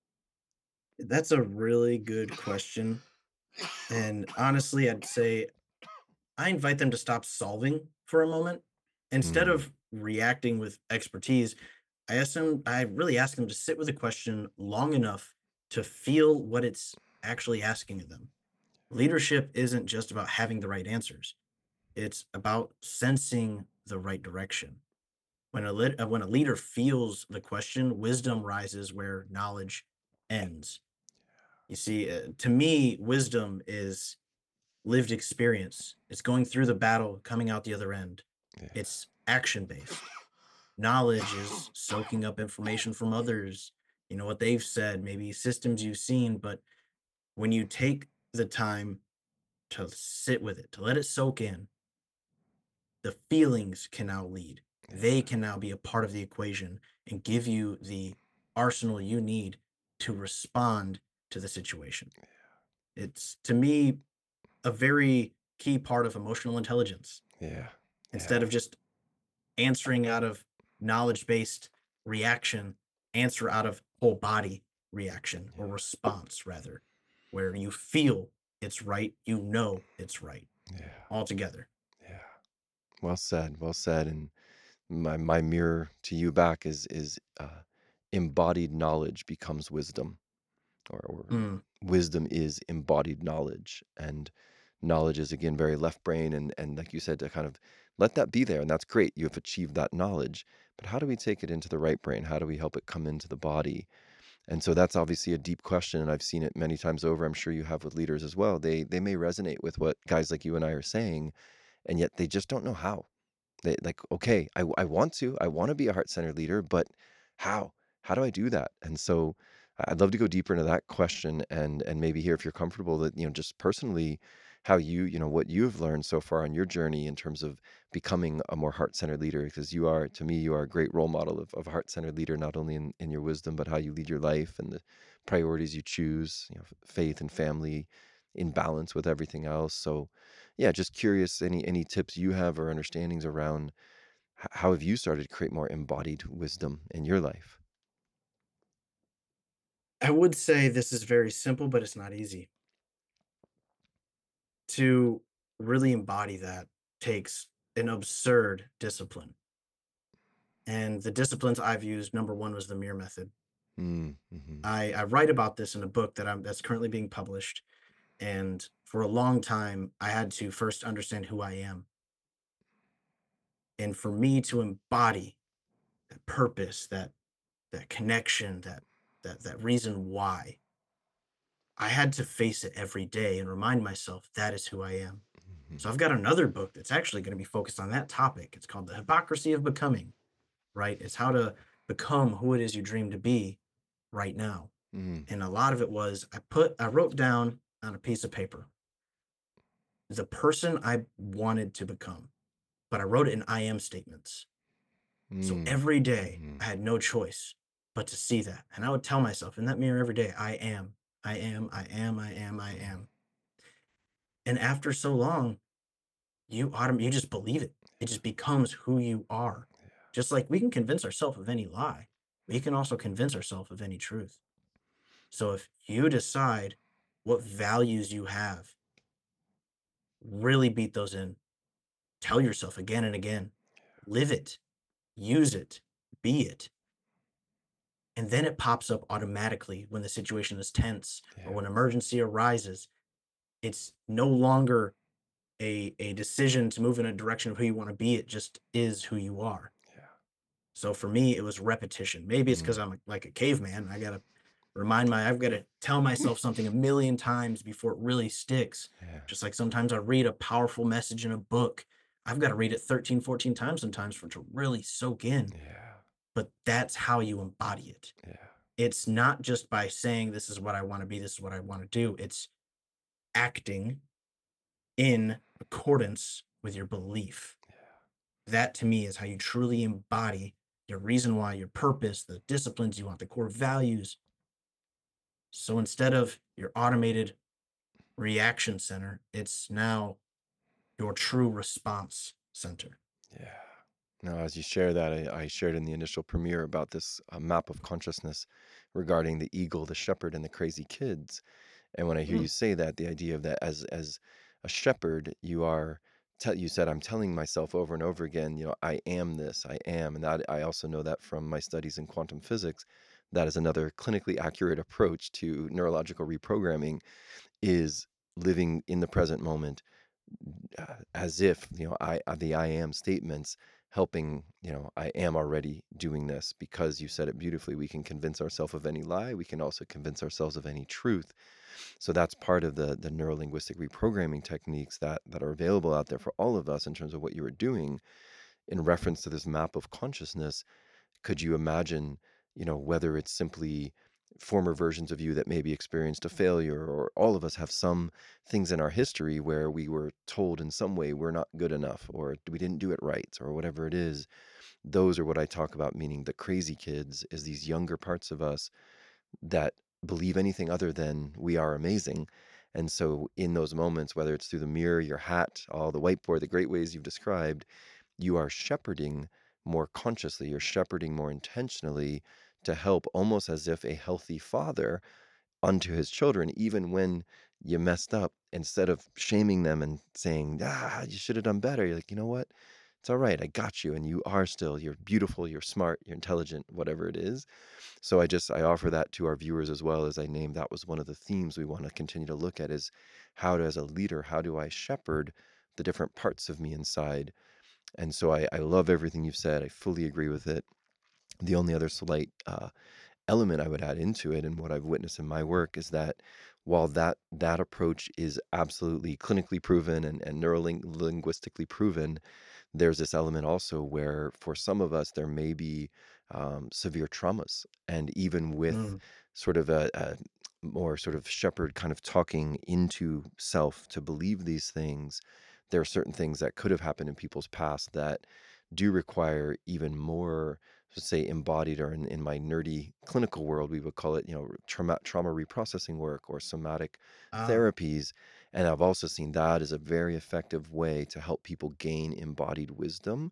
That's a really good question. And honestly, I'd say I invite them to stop solving for a moment. Instead Mm, of reacting with expertise, I ask them, I really ask them to sit with a question long enough to feel what it's actually asking of them. Leadership isn't just about having the right answers. It's about sensing the right direction. When a lit, uh, when a leader feels the question, wisdom rises where knowledge ends. You see, uh, to me, wisdom is lived experience. It's going through the battle, coming out the other end. yeah. It's action based. Knowledge is soaking up information from others, you know, what they've said, maybe systems you've seen. But when you take the time to sit with it, to let it soak in, the feelings can now lead. They Yeah. can now be a part of the equation and give you the arsenal you need to respond to the situation. It's to me a very key part of emotional intelligence. Yeah. Instead Yeah. of just answering out of knowledge based reaction, answer out of whole body reaction or Yeah. response, rather, where you feel it's right, you know it's right Yeah. altogether. Yeah. Well said. Well said. And my my mirror to you back is is uh, embodied knowledge becomes wisdom, or, or Mm, wisdom is embodied knowledge, and knowledge is again very left brain, and and like you said, to kind of let that be there, and that's great. You have achieved that knowledge, but how do we take it into the right brain? How do we help it come into the body? And so that's obviously a deep question, and I've seen it many times over. I'm sure you have with leaders as well. They they may resonate with what guys like you and I are saying, and yet they just don't know how. They like, okay, I, I want to, I want to be a heart centered leader, but how? How do I do that? And so I- I'd love to go deeper into that question, and and maybe hear if you're comfortable that, you know, just personally, how you, you know, what you've learned so far on your journey in terms of becoming a more heart centered leader, because you are, to me, you are a great role model of, of a heart centered leader, not only in, in your wisdom, but how you lead your life and the priorities you choose, you know, f- faith and family in balance with everything else. So yeah, just curious, any any tips you have or understandings around h- how have you started to create more embodied wisdom in your life? I would say this is very simple, but it's not easy. To really embody that takes an absurd discipline. And the disciplines I've used, number one was the mirror method. Mm, hmm. I, I write about this in a book that I'm that's currently being published. And for a long time, I had to first understand who I am. And for me to embody that purpose, that that connection, that that that reason why, I had to face it every day and remind myself that is who I am. Hmm. So I've got another book that's actually going to be focused on that topic. It's called The Hypocrisy of Becoming, right? It's how to become who it is you dream to be right now. Mm, And a lot of it was I put I wrote down on a piece of paper the person I wanted to become, but I wrote it in I am statements. So mm, every day hmm. I had no choice but to see that. And I would tell myself in that mirror every day, I am, I am, I am, I am, I am. And after so long, you autom- you just believe it. It just becomes who you are. Just like we can convince ourselves of any lie, we can also convince ourselves of any truth. So if you decide what values you have, really beat those in. Tell yourself again and again, live it, use it, be it. And then it pops up automatically when the situation is tense or Yeah, when emergency arises. It's no longer a, a decision to move in a direction of who you want to be. It just is who you are. yeah. So for me, it was repetition. Maybe it's because Mm, I'm a, like a caveman. I gotta remind my, I've got to tell myself something a million times before it really sticks. yeah, Just like sometimes I read a powerful message in a book. I've got to read it thirteen, fourteen times sometimes for it to really soak in. yeah, But that's how you embody it. yeah, It's not just by saying, this is what I want to be, this is what I want to do. It's acting in accordance with your belief. That to me is how you truly embody your reason why, your purpose, the disciplines you want, the core values. So instead of your automated reaction center. It's now your true response center. Yeah. Now, as you share that, I, I shared in the initial premiere about this uh, map of consciousness regarding the eagle, the shepherd, and the crazy kids. And when I hear Mm, you say that, the idea of that as as a shepherd, you are tell you said I'm telling myself over and over again, you know, I am this, I am, and that I also know that from my studies in quantum physics. That is another clinically accurate approach to neurological reprogramming is living in the present moment uh, as if you know I uh, the I am statements helping you know I am already doing this because you said it beautifully. We can convince ourselves of any lie. We can also convince ourselves of any truth. So that's part of the the neurolinguistic reprogramming techniques that that are available out there for all of us in terms of what you were doing in reference to this map of consciousness. Could you imagine, you know, whether it's simply former versions of you that maybe experienced a failure, or all of us have some things in our history where we were told in some way we're not good enough, or we didn't do it right, or whatever it is. Those are what I talk about, meaning the crazy kids is these younger parts of us that believe anything other than we are amazing. And so in those moments, whether it's through the mirror, your hat, all the whiteboard, the great ways you've described, you are shepherding more consciously, you're shepherding more intentionally to help, almost as if a healthy father unto his children, even when you messed up, instead of shaming them and saying, ah, you should have done better. You're like, you know what? It's all right. I got you. And you are still, you're beautiful, you're smart, you're intelligent, whatever it is. So I just, I offer that to our viewers as well. As I named, that was one of the themes we want to continue to look at is how to, as a leader, how do I shepherd the different parts of me inside? And so I, I love everything you've said. I fully agree with it. The only other slight uh, element I would add into it, and what I've witnessed in my work, is that while that that approach is absolutely clinically proven and, and neurolinguistically proven, there's this element also where for some of us there may be um, severe traumas, and even with mm, sort of a, a more sort of shepherd kind of talking into self to believe these things, there are certain things that could have happened in people's past that do require even more, let's say, embodied, or in, in my nerdy clinical world we would call it, you know, trauma trauma reprocessing work or somatic ah, therapies. And I've also seen that as a very effective way to help people gain embodied wisdom,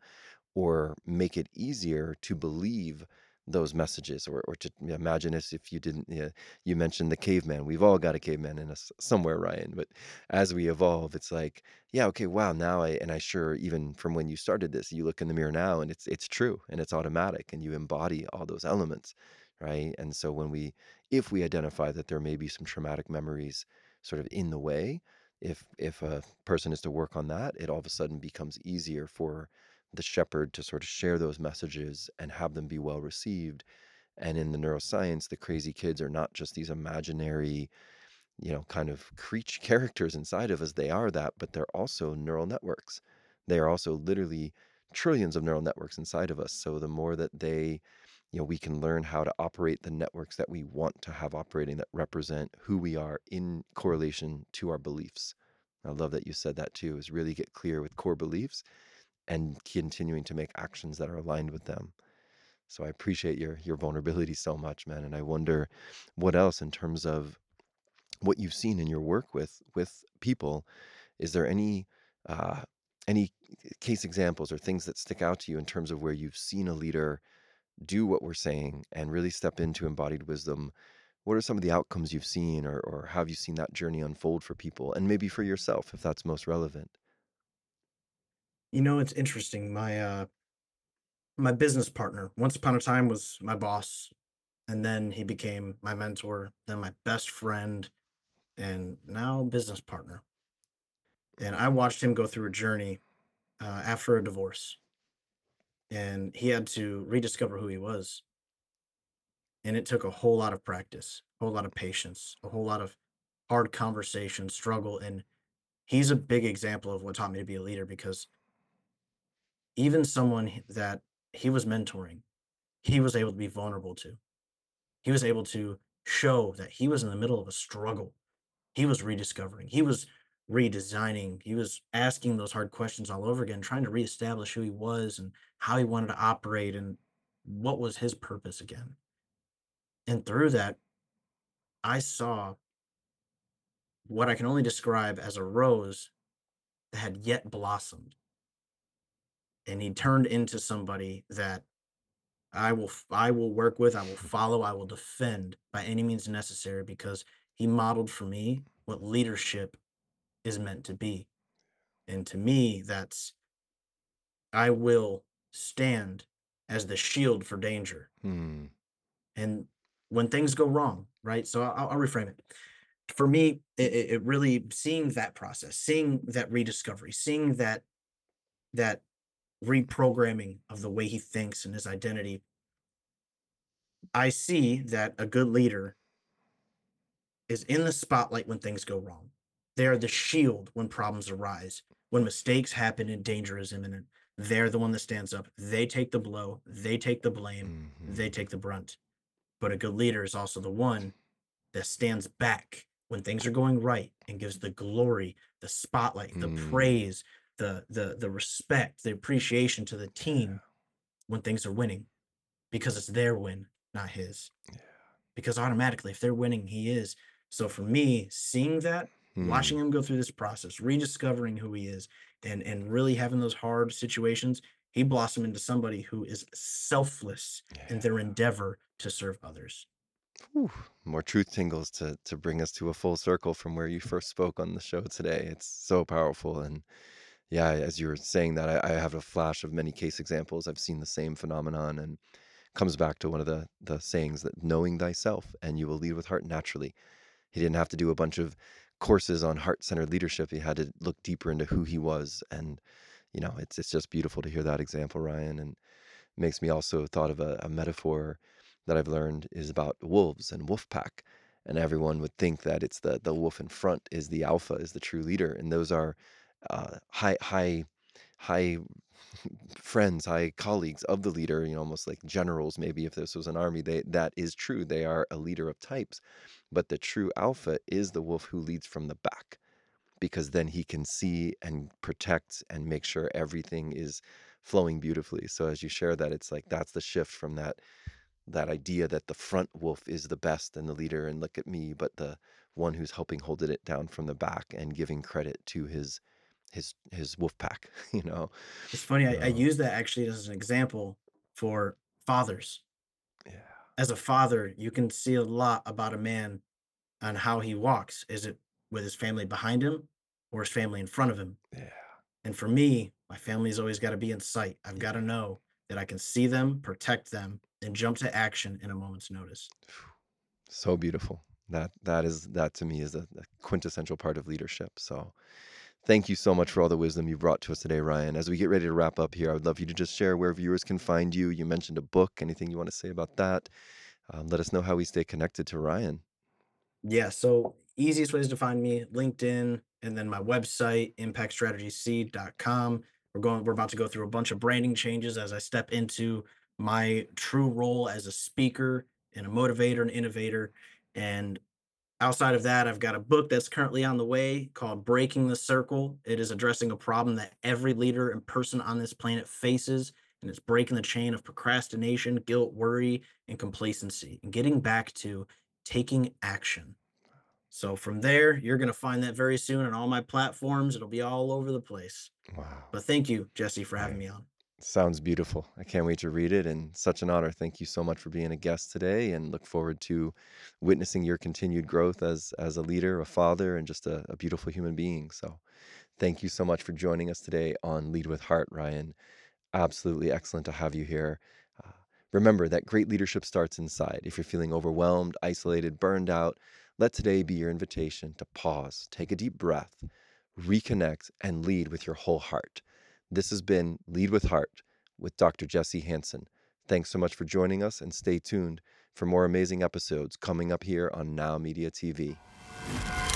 or make it easier to believe those messages, or, or to imagine as if you didn't. Yeah, you mentioned the caveman. We've all got a caveman in us somewhere, Ryan. But as we evolve, it's like, yeah, okay, wow, now I, and I sure, even from when you started this, you look in the mirror now and it's it's true and it's automatic and you embody all those elements, right? And so when we, if we identify that there may be some traumatic memories sort of in the way, if if a person is to work on that, it all of a sudden becomes easier for the shepherd to sort of share those messages and have them be well received. And in the neuroscience, the crazy kids are not just these imaginary, you know, kind of creature characters inside of us. They are that, but they're also neural networks. They are also literally trillions of neural networks inside of us. So the more that they, you know, we can learn how to operate the networks that we want to have operating that represent who we are in correlation to our beliefs. I love that you said that too, is really get clear with core beliefs and continuing to make actions that are aligned with them. So I appreciate your your vulnerability so much, man. And I wonder what else in terms of what you've seen in your work with with people. Is there any uh, any case examples or things that stick out to you in terms of where you've seen a leader do what we're saying and really step into embodied wisdom? What are some of the outcomes you've seen, or or how have you seen that journey unfold for people, and maybe for yourself, if that's most relevant? you know, it's interesting. My uh, my business partner, once upon a time, was my boss, and then he became my mentor, then my best friend, and now business partner. And I watched him go through a journey uh, after a divorce, and he had to rediscover who he was. And it took a whole lot of practice, a whole lot of patience, a whole lot of hard conversation, struggle. And he's a big example of what taught me to be a leader because even someone h- that he was mentoring, he was able to be vulnerable to. He was able to show that he was in the middle of a struggle. He was rediscovering, he was redesigning, he was asking those hard questions all over again, trying to reestablish who he was and how he wanted to operate and what was his purpose again. And through that, I saw what I can only describe as a rose that had yet blossomed, and he turned into somebody that I will f- I will work with, I will follow, I will defend by any means necessary because he modeled for me what leadership is meant to be. And to me, that's I will stand as the shield for danger. Hmm. And when things go wrong, right? So I'll, I'll reframe it. For me, it, it it really seeing that process, seeing that rediscovery, seeing that that reprogramming of the way he thinks and his identity, I see that a good leader is in the spotlight when things go wrong. They are the shield when problems arise. When mistakes happen and danger is imminent, they're the one that stands up. They take the blow, they take the blame, they Hmm. take the brunt. But a good leader is also the one that stands back when things are going right and gives the glory, the spotlight, the Hmm. praise, the the the respect, the appreciation to the team when things are winning because it's their win, not his. Because automatically, if they're winning, he is. So for me, seeing that, Hmm. watching him go through this process, rediscovering who he is, and and really having those hard situations, he blossomed into somebody who is selfless in Yeah. their endeavor to serve others. Whew. More truth tingles to to bring us to a full circle from where you first spoke on the show today. It's so powerful. And yeah, as you were saying that, I, I have a flash of many case examples. I've seen the same phenomenon, and comes back to one of the the sayings that knowing thyself and you will lead with heart naturally. He didn't have to do a bunch of courses on heart-centered leadership. He had to look deeper into who he was. And, you know, it's it's just beautiful to hear that example, Ryan. And makes me also thought of a, a metaphor that I've learned is about wolves and wolf pack. And everyone would think that it's the the wolf in front is the alpha, is the true leader. And those are uh, high high high friends, high colleagues of the leader, you know, almost like generals, maybe if this was an army, they that is true. They are a leader of types. But the true alpha is the wolf who leads from the back, because then he can see and protect and make sure everything is flowing beautifully. So as you share that, it's like that's the shift from that that idea that the front wolf is the best and the leader and look at me, but the one who's helping hold it down from the back and giving credit to his his his wolf pack, you know. It's funny, I, I So use that actually as an example for fathers. yeah, As a father, you can see a lot about a man on how he walks. Is it with his family behind him or his family in front of him? yeah, And for me, my family's always got to be in sight. I've got to yeah. know that I can see them, protect them, and jump to action in a moment's notice. So beautiful. That that is that to me is a, a quintessential part of leadership. So thank you so much for all the wisdom you brought to us today, Ryan. As we get ready to wrap up here, I would love you to just share where viewers can find you. You mentioned a book. Anything you want to say about that? Um, let us know how we stay connected to Ryan. Yeah, so easiest ways to find me, LinkedIn, and then my website, impact strategy seed dot com. We're going we're about to go through a bunch of branding changes as I step into my true role as a speaker and a motivator and innovator. And outside of that, I've got a book that's currently on the way called Breaking the Circle. It is addressing a problem that every leader and person on this planet faces, and it's breaking the chain of procrastination, guilt, worry, and complacency, and getting back to taking action. So from there, you're going to find that very soon on all my platforms. It'll be all over the place. Wow. But thank you, Jesse, for having Hey, me on. sounds beautiful. I can't wait to read it and such an honor. Thank you so much for being a guest today and look forward to witnessing your continued growth as as a leader, a father, and just a, a beautiful human being. So thank you so much for joining us today on Lead with Heart, Ryan. Absolutely excellent to have you here. Uh, remember that great leadership starts inside. If you're feeling overwhelmed, isolated, burned out, let today be your invitation to pause, take a deep breath, reconnect, and lead with your whole heart. This has been Lead with Heart with Doctor Jesse Hansen. Thanks so much for joining us and stay tuned for more amazing episodes coming up here on Now Media T V.